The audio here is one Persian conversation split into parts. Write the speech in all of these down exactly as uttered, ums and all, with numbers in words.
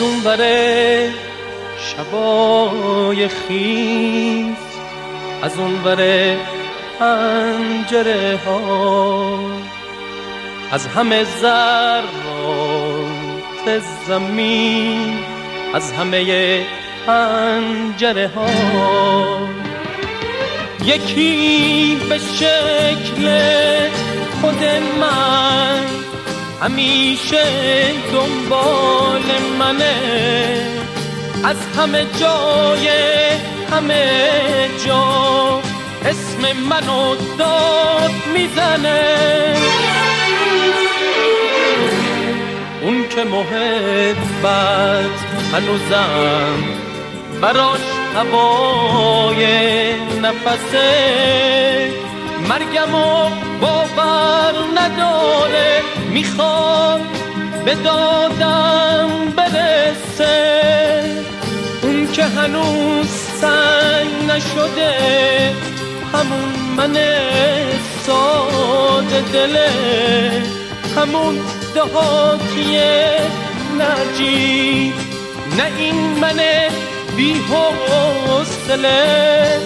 اون بره شبای خیز، از اون بره پنجره ها، از همه ذرات زمین، از همه پنجره ها، یکی به شکل خود من همیشه دنبال منه، از همه جای همه جا اسم منو داد میزنه. اون که محبت هنوزم براش هوای نفسه، مرگمو باور نداره، میخواد به دادم برسه. اون که هنوز سنگ نشده، همون من ساده دله، همون دهاتی نجیب، نه این من بی حوصله.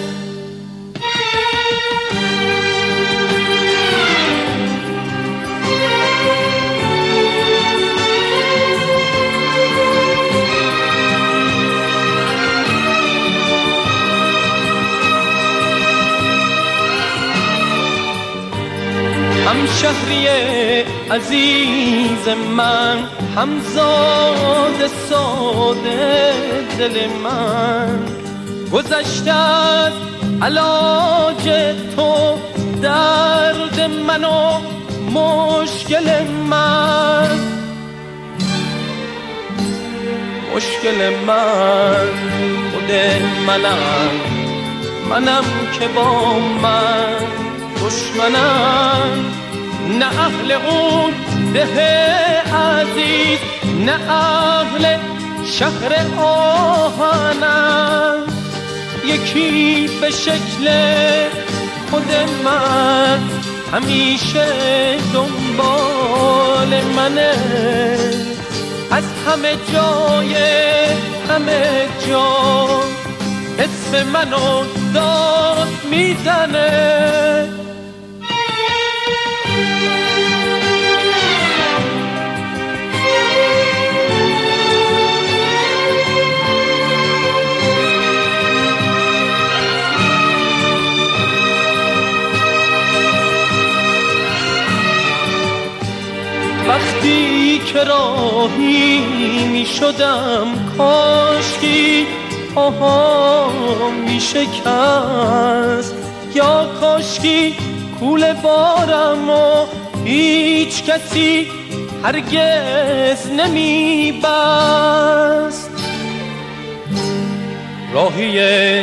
همشهری عزیز من، همزاد ساده دل من، گذشته از علاج تو درد من و مشکل من، مشکل من خود منم، منم که با من دشمنم، نه اهل اون ده عزیز، نه اهل شهر آهنم، یکی به شکل خود من همیشه دنبال منه، از همه جای همه جا اسم منو داد میزنه. وقتی که راهی می شدم، کاشکی پاهام می شکست، یا کاشکی کوله بارم و هیچ کسی هرگز نمی بست. راهی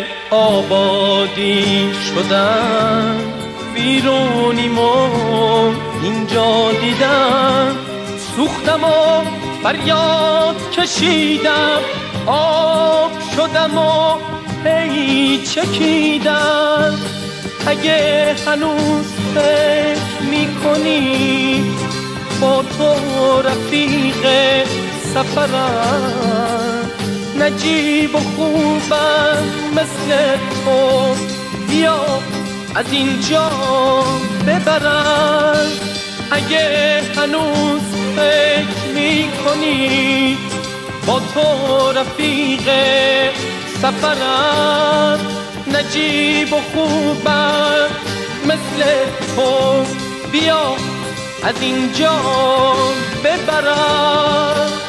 آبادی شدم، بیرونیم و اینجا دیدم، سوختم و فریاد کشیدم، آب شدم و هی چکیدم. اگه هنوز فکر میکنی با تو رفیق سفرم، نجیب و خوبم مثل تو، بیا از اینجا ببرم. اگه هنوز فکر میکنی با تو رفیق سفرم، نجیب و خوبم مثل تو، بیا از اینجا ببرم.